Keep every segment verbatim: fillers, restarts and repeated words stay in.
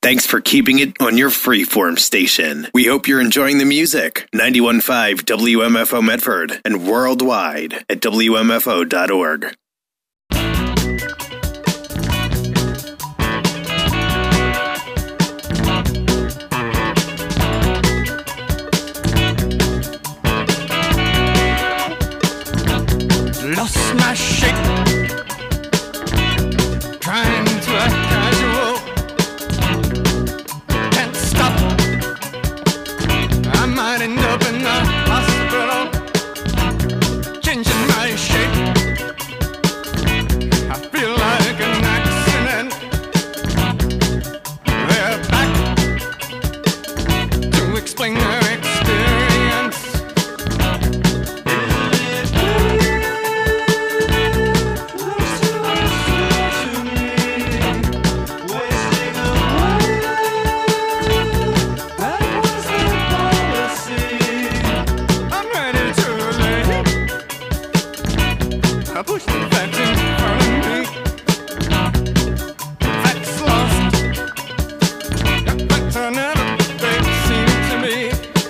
Thanks for keeping it on your freeform station. We hope you're enjoying the music. ninety-one point five W M F O Medford and worldwide at W M F O dot org. Lost my shape, trying to act casual, can't stop, I might end up in the hospital, changing my shape, I feel like an accident, they're back to explain their experience. I pushed the facts in front of me. Facts lost. The facts are never, they seem to me.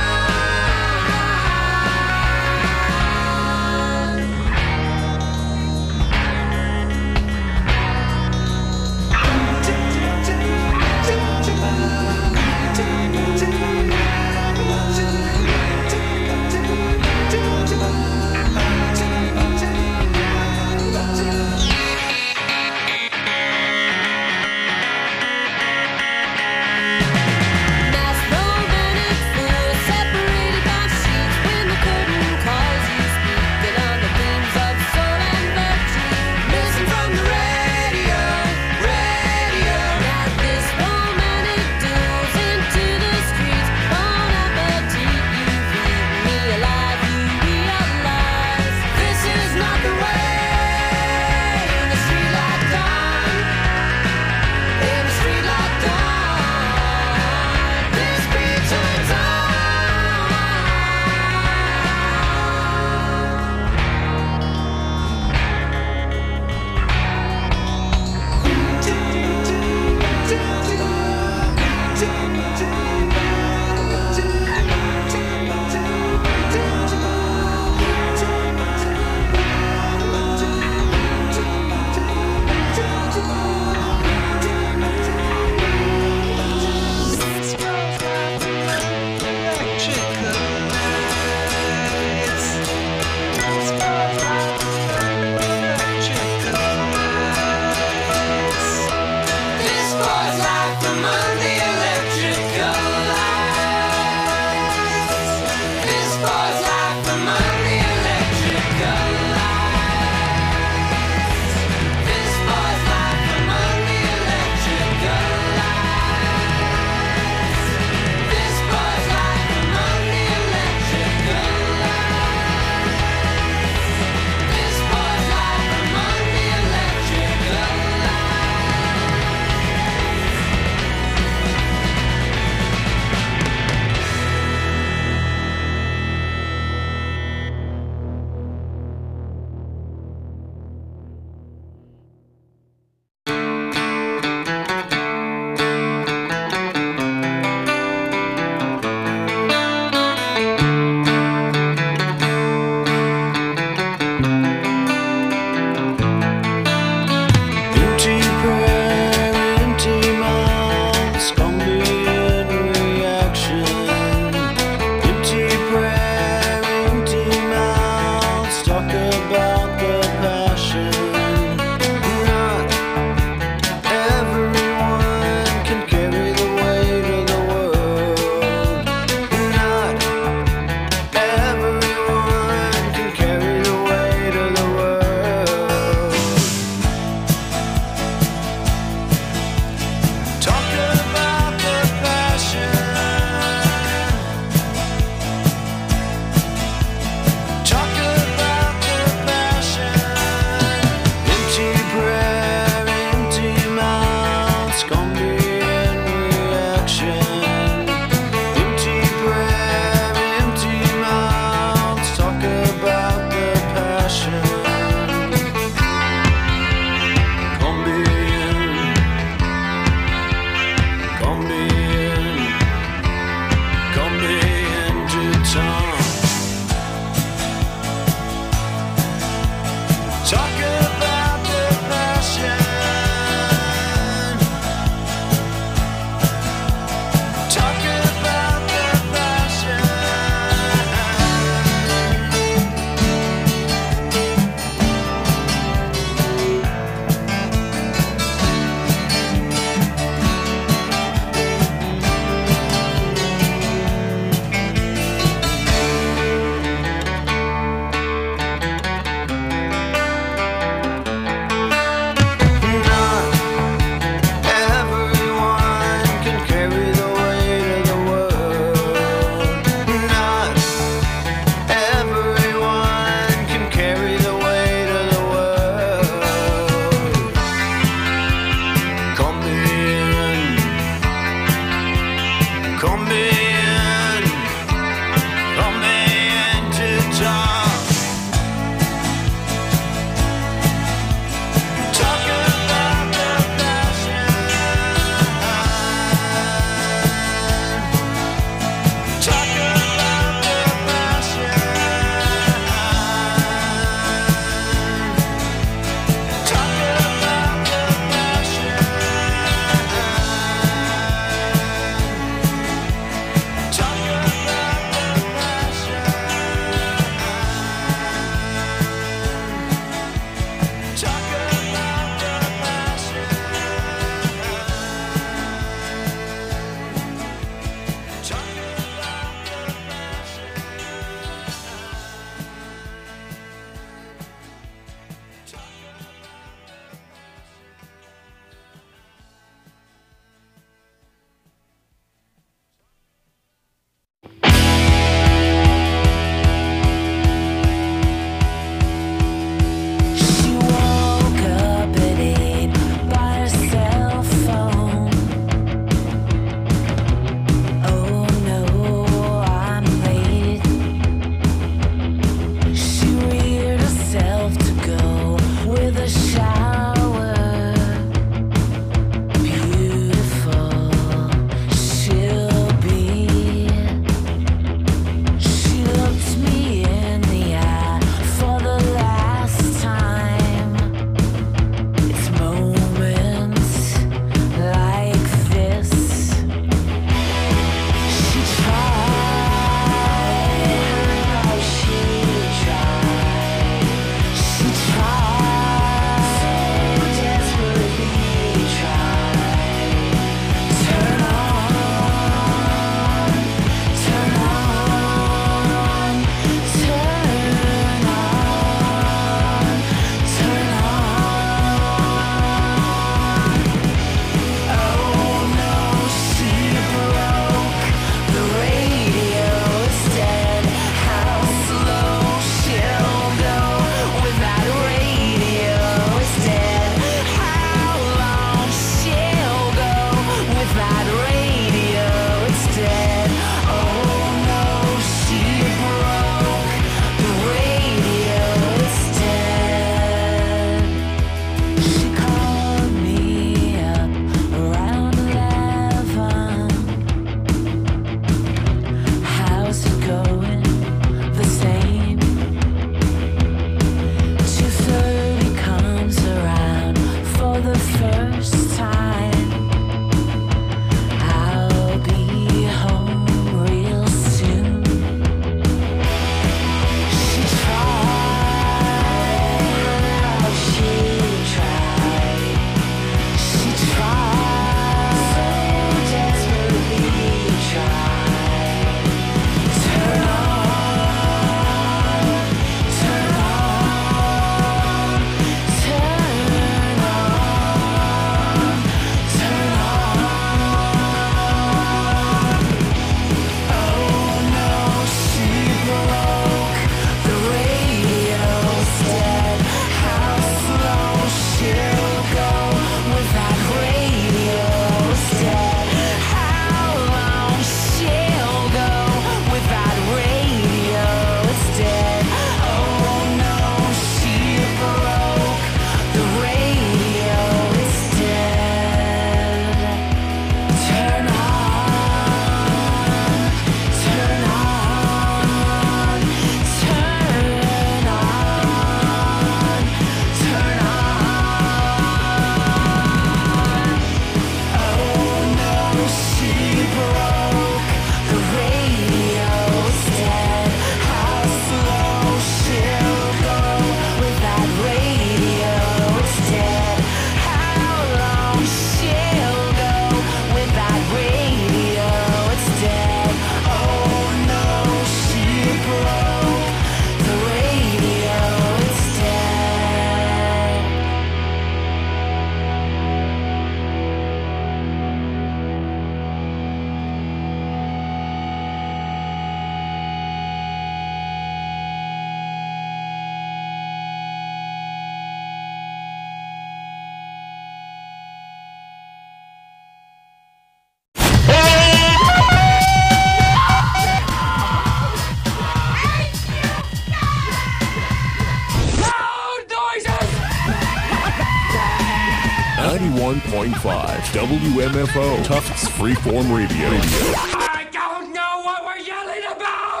point five W M F O Tufts Freeform Radio. I don't know what we're yelling about!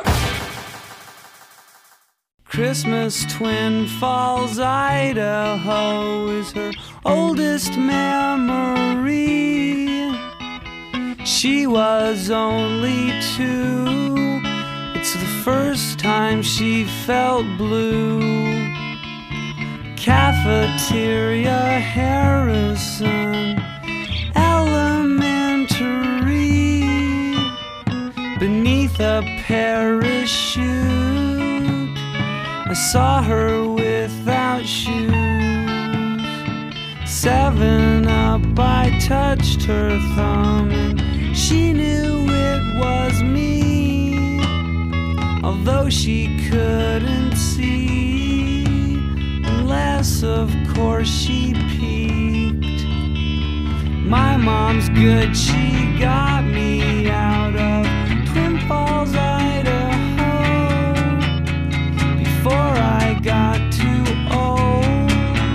Christmas, Twin Falls, Idaho is her oldest memory. She was only two. It's the first time she felt blue. Cafeteria, Harrison Elementary. Beneath a parachute, I saw her without shoes. Seven up, I touched her thumb, and she knew it was me, although she couldn't see, unless of course she peeked. My mom's good, she got me out of Twin Falls, Idaho, before I got too old.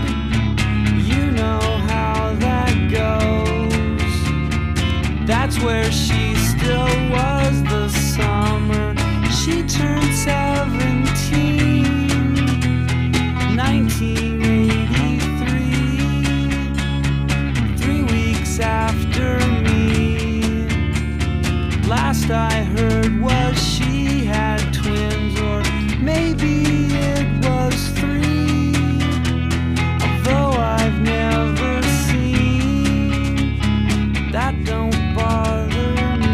You know how that goes. That's where she still was the summer she turned seventeen, nineteen eighty-three, three weeks after me. Last I heard was she had twins, or maybe it was three, although I've never seen. That don't bother me.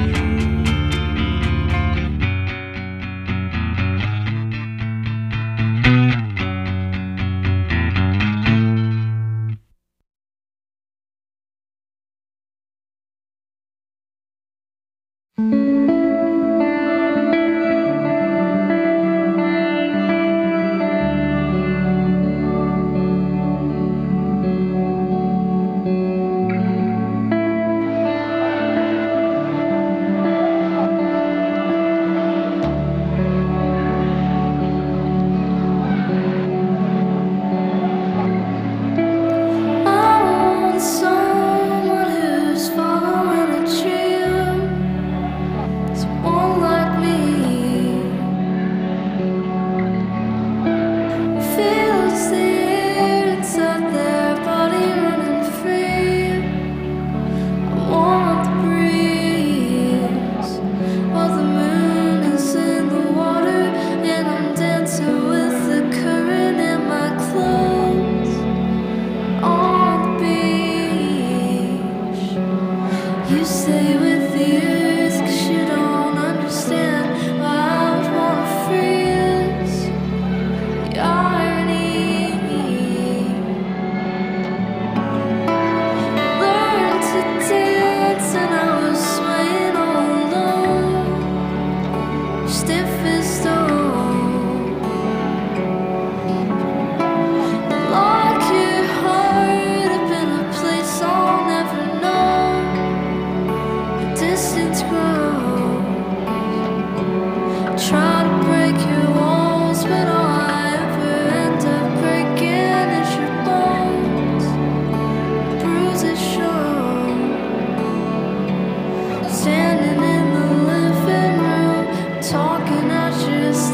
Standing in the living room, talking out your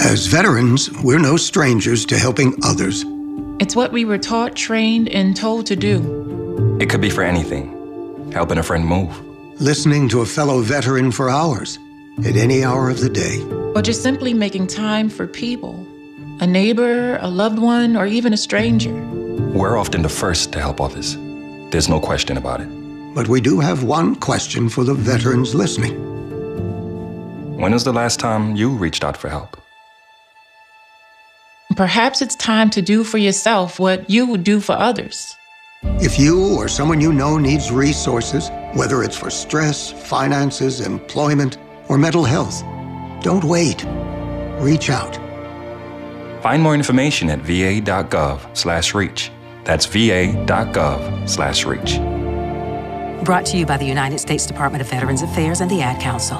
As veterans, we're no strangers to helping others. It's what we were taught, trained, and told to do. It could be for anything. Helping a friend move. Listening to a fellow veteran for hours, at any hour of the day. Or just simply making time for people. A neighbor, a loved one, or even a stranger. We're often the first to help others. There's no question about it. But we do have one question for the veterans listening. When was the last time you reached out for help? Perhaps it's time to do for yourself what you would do for others. If you or someone you know needs resources, whether it's for stress, finances, employment, or mental health, don't wait. Reach out. Find more information at va.gov slash reach. That's va.gov slash reach. Brought to you by the United States Department of Veterans Affairs and the Ad Council.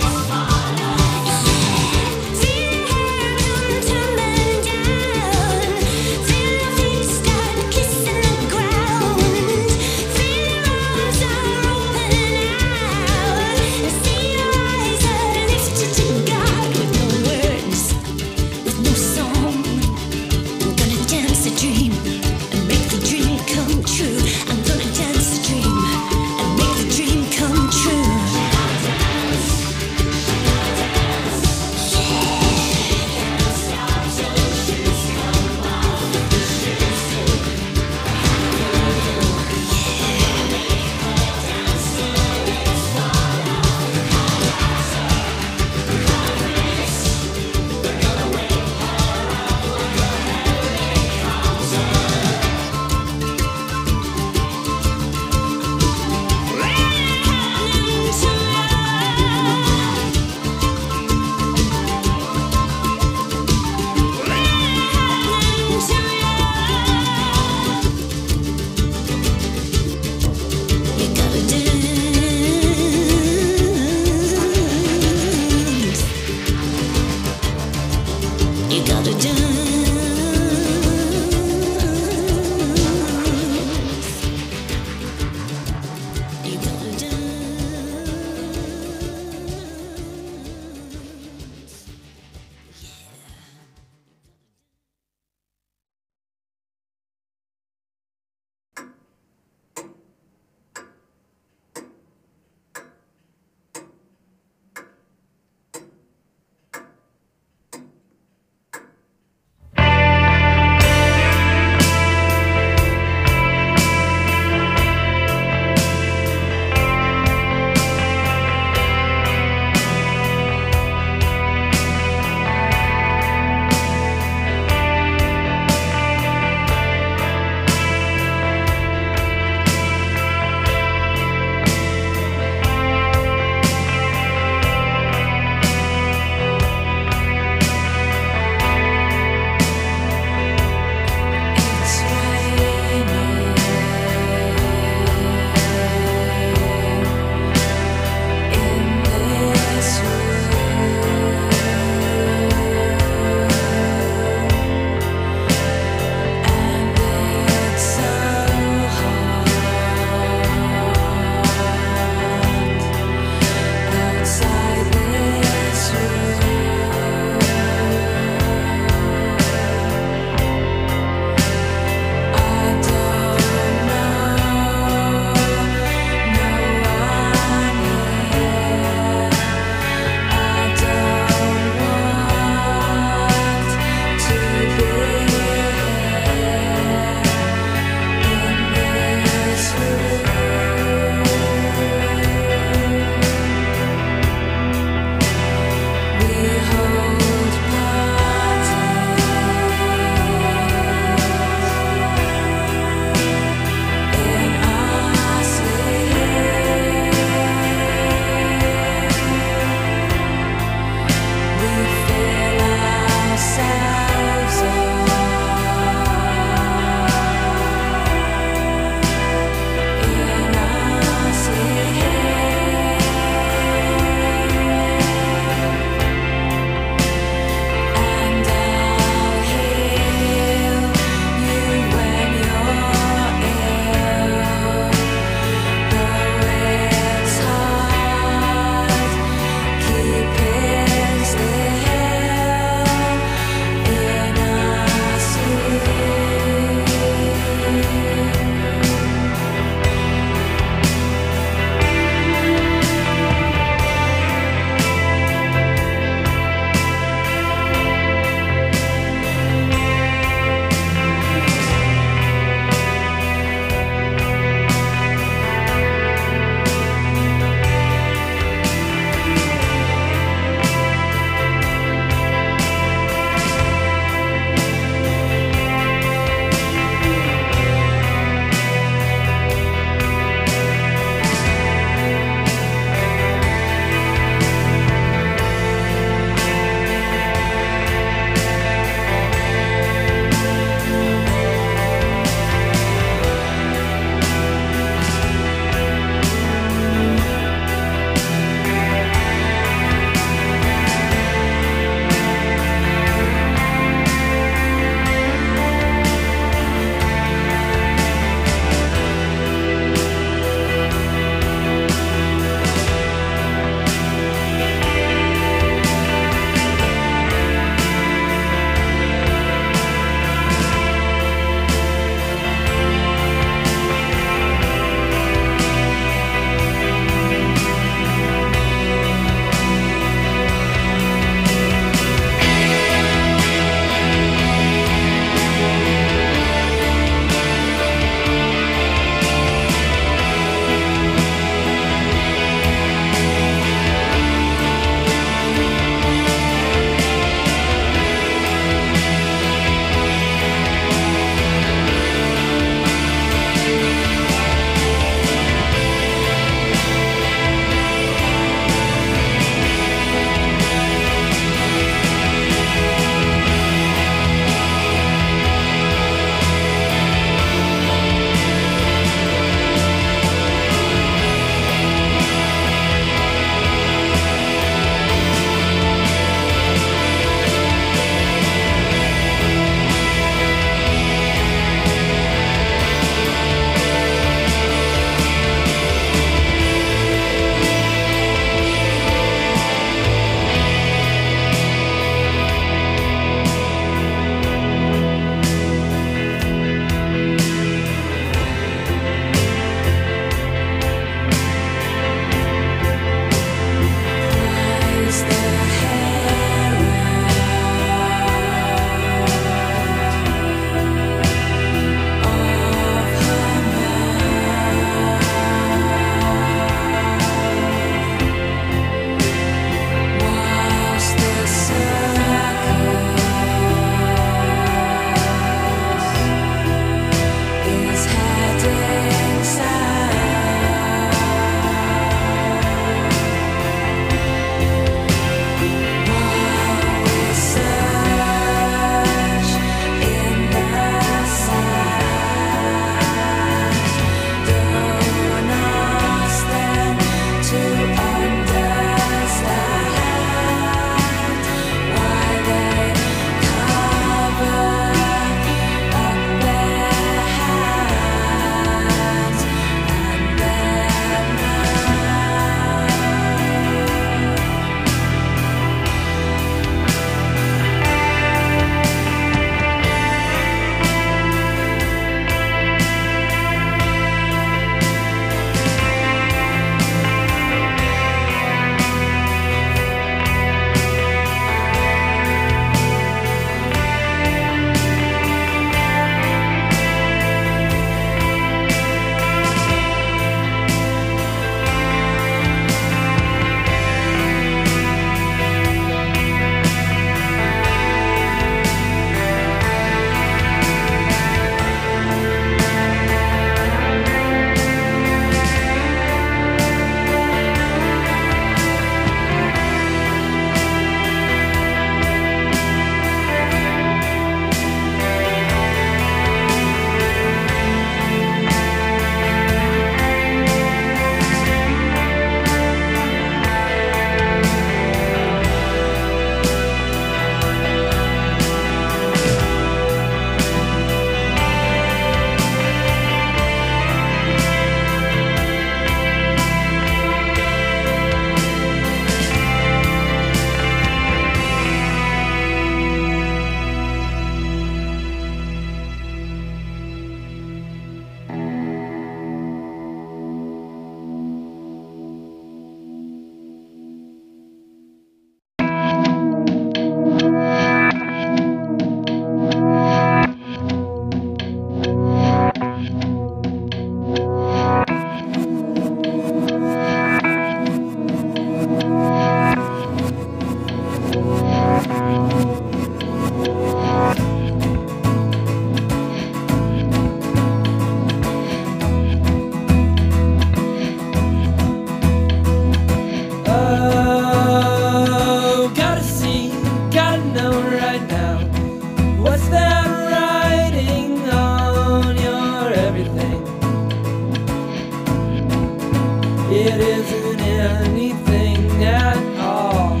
It isn't anything at all.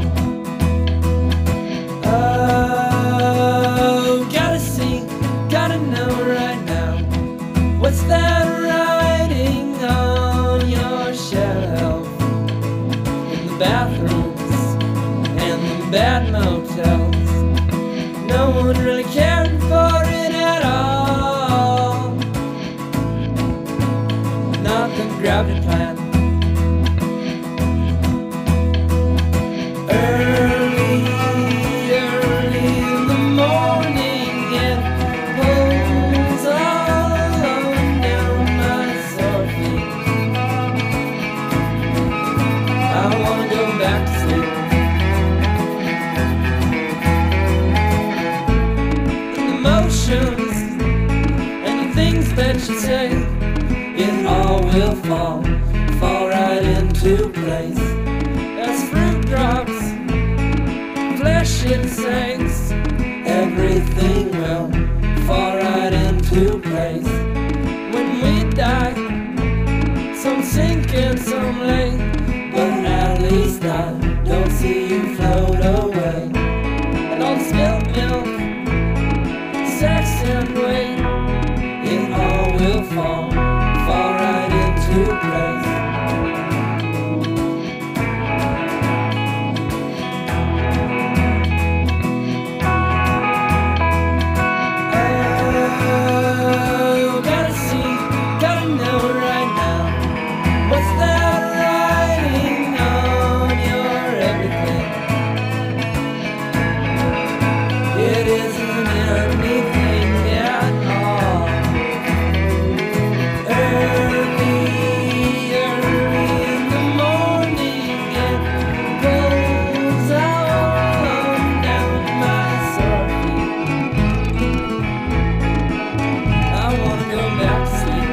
Oh, gotta see, gotta know right now. What's that writing on your shelf? In the bathrooms and the bad motels, no one really cared for it at all. Not the gravity plan. Early, early in the morning, it pulls all down my sore feet. I wanna go back to sleep. The motions and the things that you say, it all will fall, fall right into place. As fruit drops, flesh it sinks, everything will fall right into place. When we die, some sink and some lay, but at least I don't see you float away. And all the spilled milk, sex and weight, it all will fall, fall right into place. Oh, gotta see, gotta know right now. What's that writing on your everything? It isn't anything at all. Early, early in the morning, it pulls all down my sore feet. I wanna go back to sleep.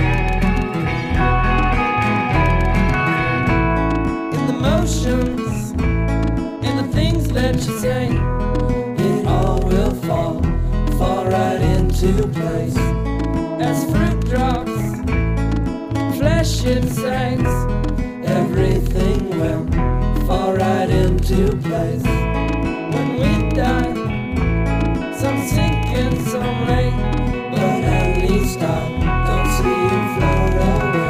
In the motions and the things that you say, it all will fall, fall right into place. As fruit drops, flesh it sinks, everything will fall right into place. When we die, some sink and some lay, but at least I don't see you float away.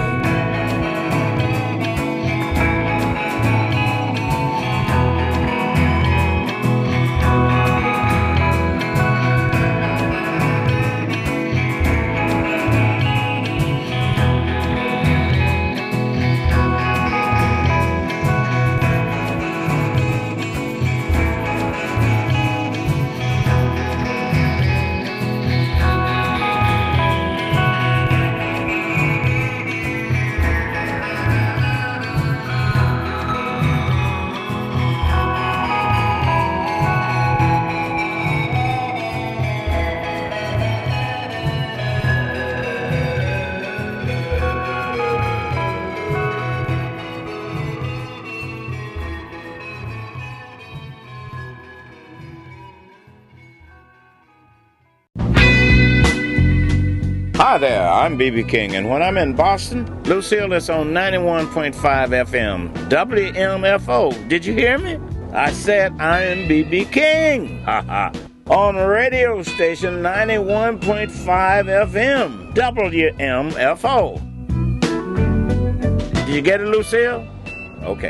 Hi there, I'm B B King, and when I'm in Boston, Lucille is on ninety-one point five F M, W M F O. Did you hear me? I said I'm B B King, haha, on radio station ninety-one point five F M, W M F O. Did you get it, Lucille? Okay.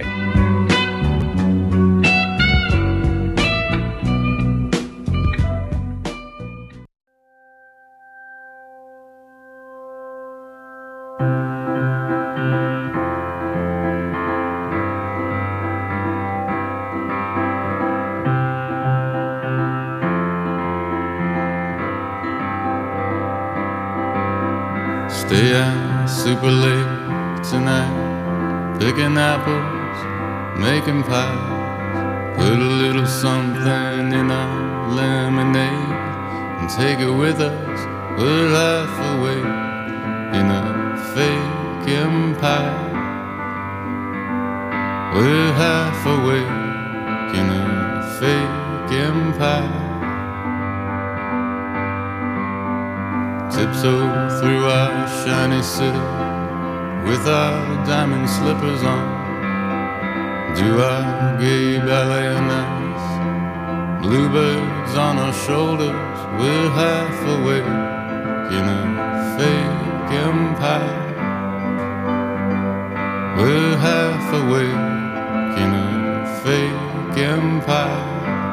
Stay out super late tonight, picking apples, making pies. Put a little something in our lemonade and take it with us. We're half awake in a fake empire. We're half awake in a fake empire. Tiptoe through our shiny city with our diamond slippers on, do our gay ballet and dance. Bluebirds on our shoulders, we're half awake in a fake empire. We're half awake in a fake empire.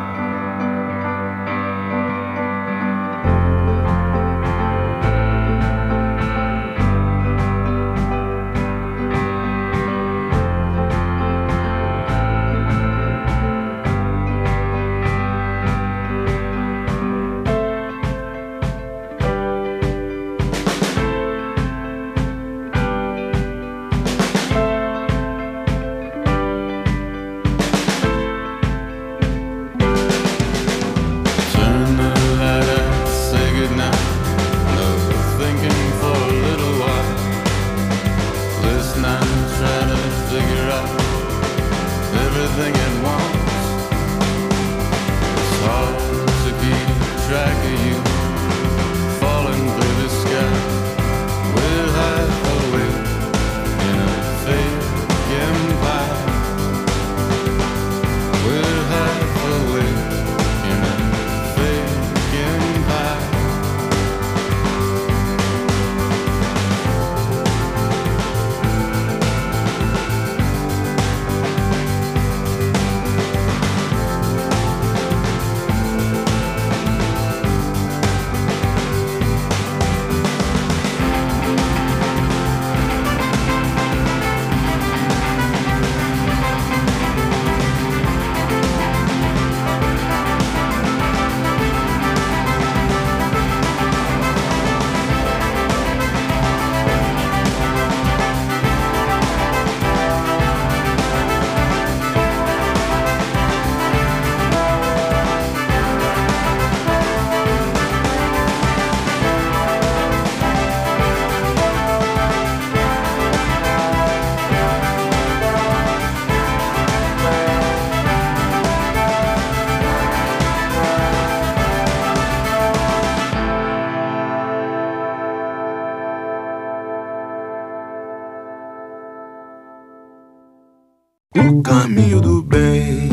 O caminho do bem,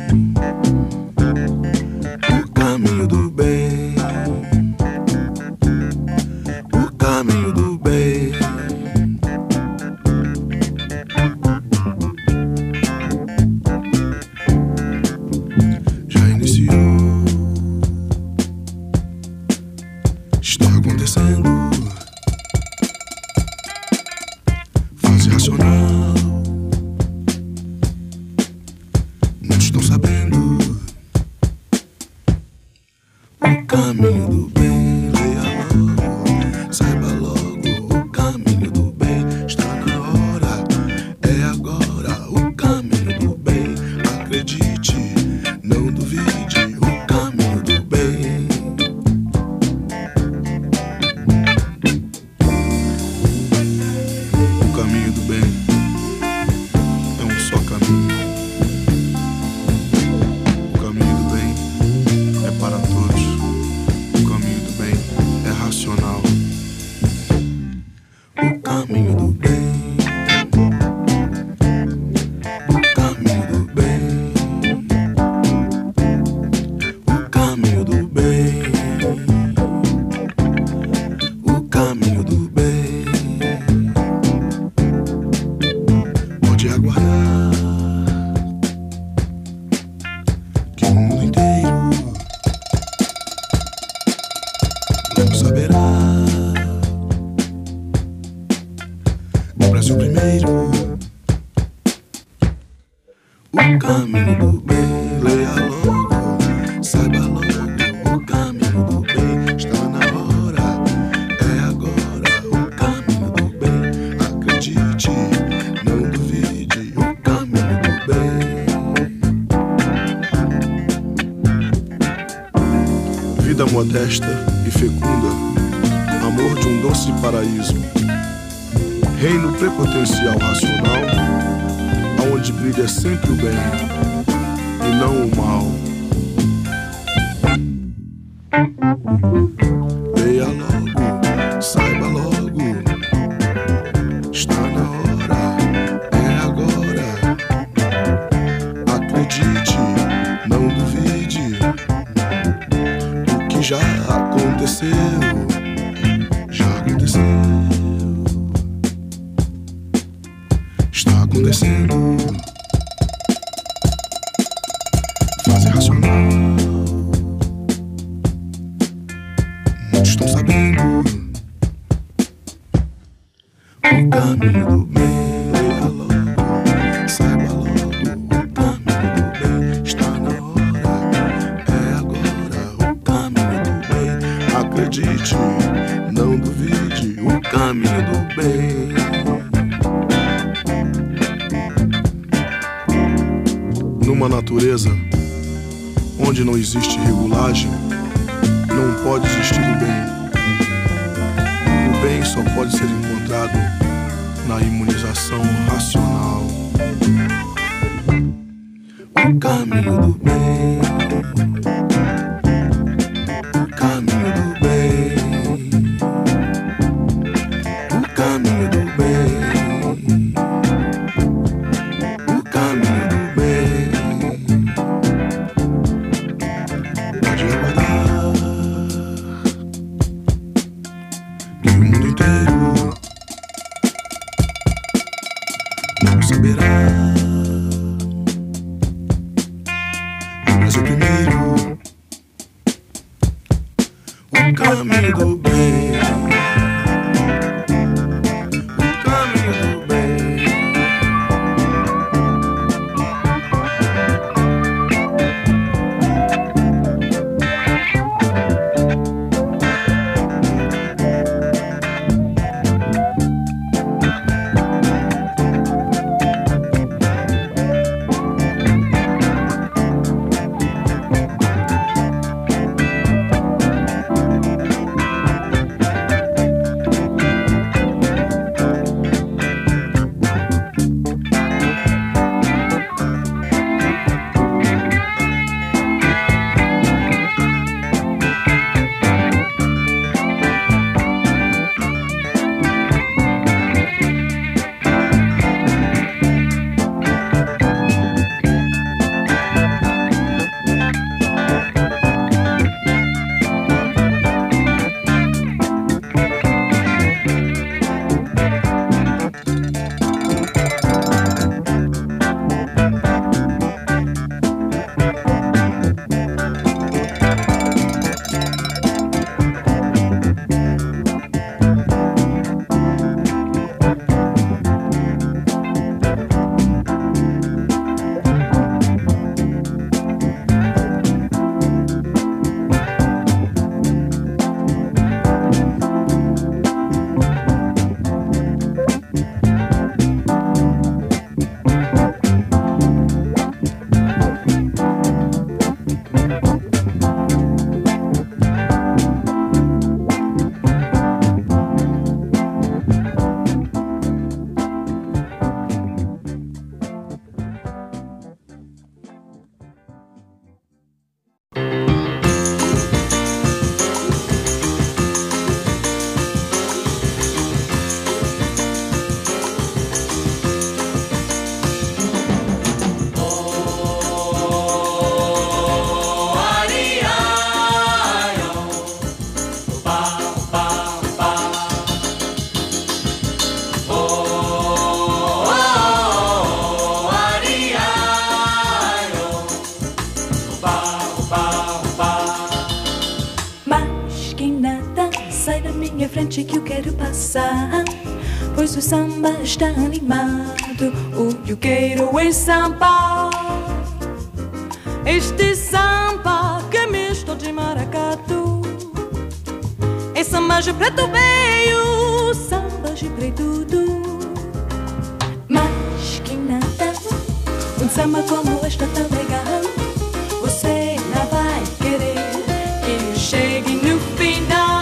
o caminho do bem, o caminho do bem. Já iniciou, está acontecendo. Fase racional. Caminho do bem, leia logo, saiba logo. O caminho do bem está na hora, é agora. O caminho do bem, acredite, não duvide. O caminho do bem. O caminho do bem é um só caminho. O caminho do bem é para todos. Racional. O caminho do bem, o caminho do bem, o caminho do bem, o caminho do bem. Pode aguardar que o mundo inteiro não saberá. O Brasil primeiro. O caminho do bem, leia logo, saiba logo. O caminho do bem está na hora, é agora. O caminho do bem, acredite, não duvide. O caminho do bem. Vida modesta e fecunda, amor de um doce paraíso, reino prepotencial racional, aonde brilha sempre o bem e não o mal. Leia logo, saiba logo, está na hora. está acontecendo. Fase racional, muitos estão sabendo. O caminho do bem, leia logo, saiba logo. O caminho do bem está na hora, é agora. O caminho do bem, acredite, não duvide. O caminho do bem. Numa natureza onde não existe regulagem, não pode existir o bem. O bem só pode ser encontrado na imunização racional. O caminho do bem, o caminho do bem, o caminho do bem, o caminho do bem. Pode aguardar que o mundo inteiro não saberá. Mas o primeiro, o caminho do bem, o caminho do bem. Que eu quero passar, pois o samba está animado. O que eu quero é samba, este samba que é misto de maracatu. É samba de preto veio, samba de preto tudo. Mas que nada, um samba como este é tão legal. Você não vai querer que eu chegue no final.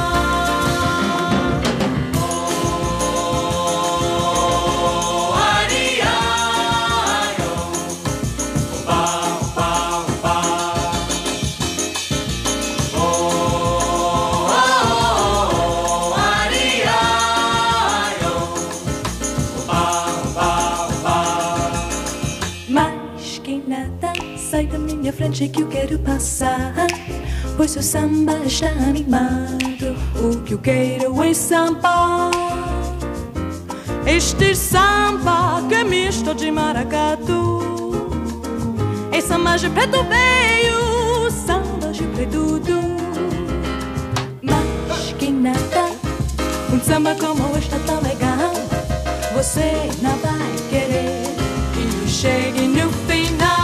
Frente que eu quero passar, pois o samba está animado. O que eu quero é samba, Este samba que é misto de maracatu. E samba de preto veio, samba de preto. Mas quem nada, um samba como este tão legal, você não vai querer que chegue no final.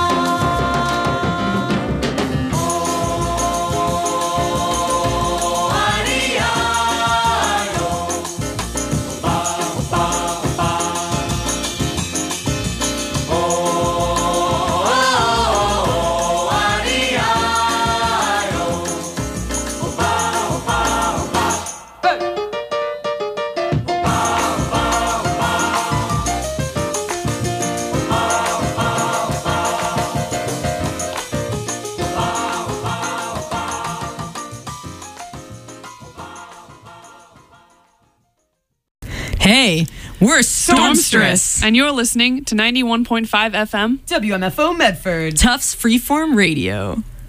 Hey, we're Stormstress. And you're listening to ninety-one point five F M W M F O Medford. Tufts Freeform Radio.